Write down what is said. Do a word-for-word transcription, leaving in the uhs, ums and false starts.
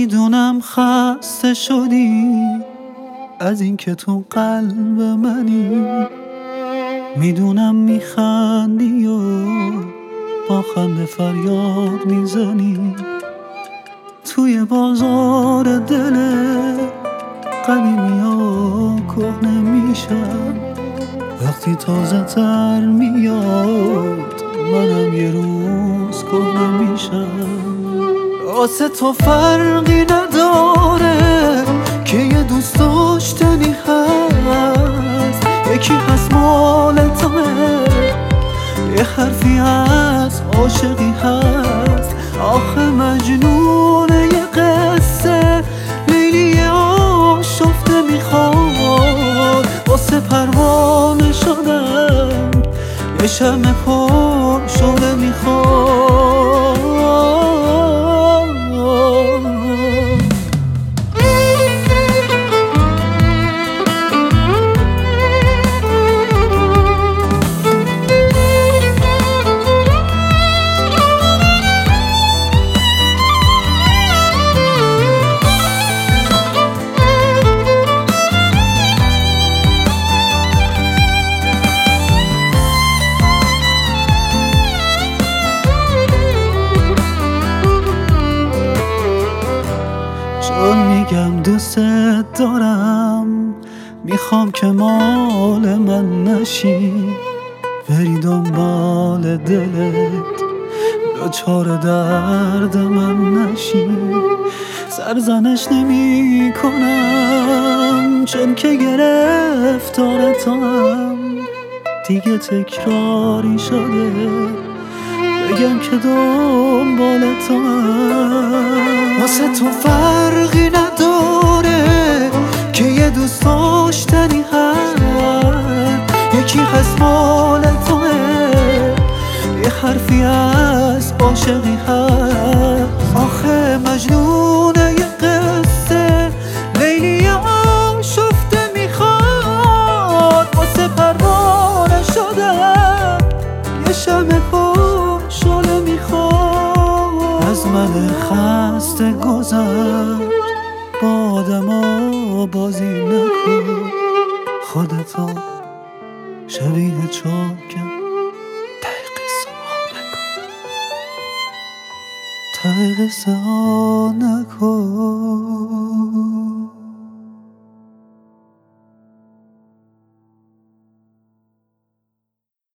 میدونم خسته شدی از این که تو قلب منی، میدونم میخندی و با خنده فریاد میزنی. توی بازار دل قدیمی ها کهنه میشم، وقتی تازه تر میاد منم یه روز کهنه میشم. واسه تو فرقی نداره که یه دوست داشتنی هست، یکی هست مال تمه، یه حرفی هست عاشقی هست. آخه مجنون یه قصه لیلی آشفته میخواد، واسه پروانه شدم یه شمع پر شده میخواد. چون میگم دوست دارم میخوام که مال من نشی، بری دنبال دلت دچار درد من نشی. سرزنش نمی کنم چون که گرفتارتم، دیگه تکراری شده بگم که دنبالتم. واسه تو فرقی نداره که یه دوست داشتنی هست، یکی هست مال توه، یه حرفی هست عاشقی هست. آخه مجنون یه قصه لیلی آشفته میخواد، واسه پروانه شدم یه شمع پر شده میخواد. از من خسته گذر با آدما بازی نکن، خودتو شبیه چاکم ته قصه ها نکن، ته قصه ها نکن.